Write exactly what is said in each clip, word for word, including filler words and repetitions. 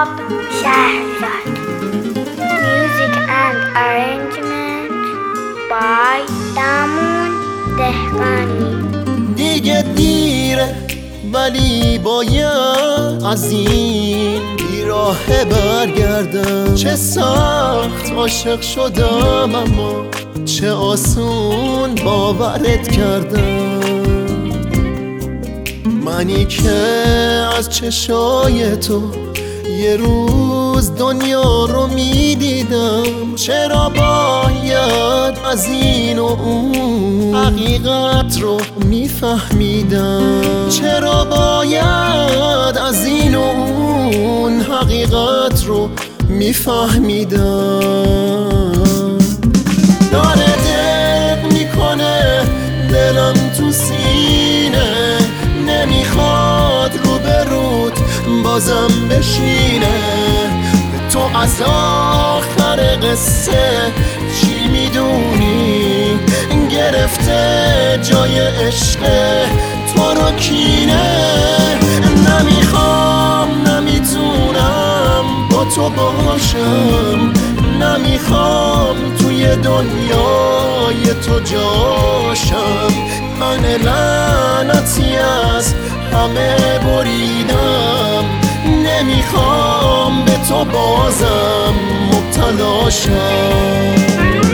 انتخاب شهرزاد. Music and arrangement by دامون دهقانی. دیگه دیره ولی باید از این بیراهه برگردم. چه سخت عاشق شدم اما چه آسون باورت کردم. منی که از چشای تو یه روز دنیا رو میدیدم. چرا باید از این و اون حقیقت رو میفهمیدم؟ چرا باید از این و اون حقیقت رو میفهمیدم؟ داره دق میکنه دلم تو سینه، نمیخواد رو به رود بازم بشینه. تو از آخر قصه چی میدونی؟ گرفته جای عشق تو رو کینه. نمیخوام نمیتونم با تو باشم، نمیخوام توی دنیای تو جاشم. من لعنتی از همه بریدم، نمیخوام به تو بازم مبتلا شم.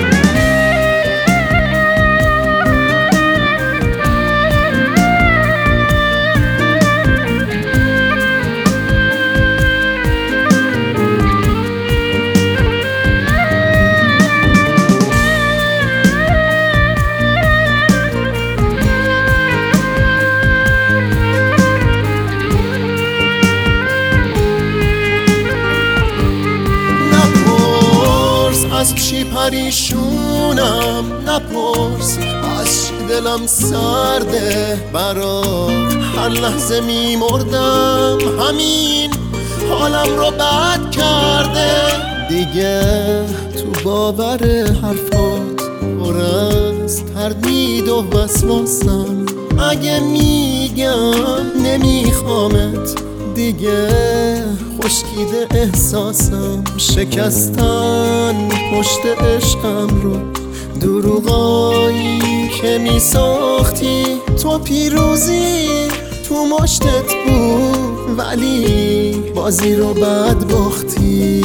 از چی پریشونم نپرس، از دلم سرده برات. هر لحظه میمردم همین حالم رو بد کرده. دیگه تو باور حرفات پر از تردید و وسواسم. اگه میگم نمیخوامت دیگه خشکیده احساسم. شکستن پشت عشقم رو، دروغایی که می ساختی تو پیروزی تو مشتت بود، ولی بازی رو بد باختی.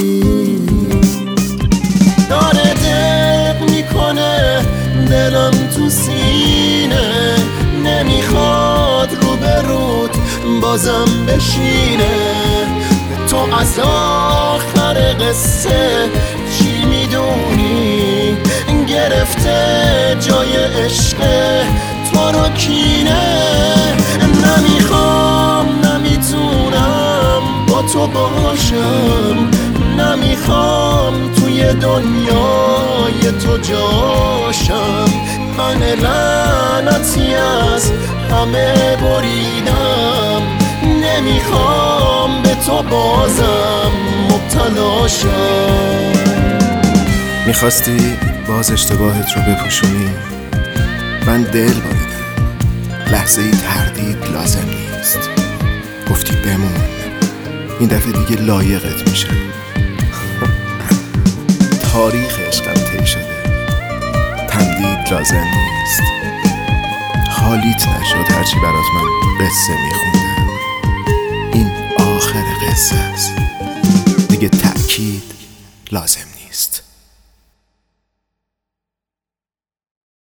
داره دق میکنه دلم تو سینه، نمیخواد رو به رود بازم بشینه. تو از آخر قصه چی میدونی؟ گرفته جای عشق تو رو کینه. نمیخوام نمیتونم با تو باشم، نمیخوام توی دنیای تو جاشم. من لعنتی از همه بریدم، نمیخوام به تو بازم مبتلا شم. میخواستی باز اشتباهت رو بپوشونی، من دل بریدم. لحظه ای تردید لازم نیست، گفتی بمون، این دفعه دیگه لایقت میشه. تاریخ عشقم طی شده، تمدید لازم نیست. حالیت نشد هرچی برات من قصه میخوندم. این آخر قصه است، دیگه تأکید لازم نیست.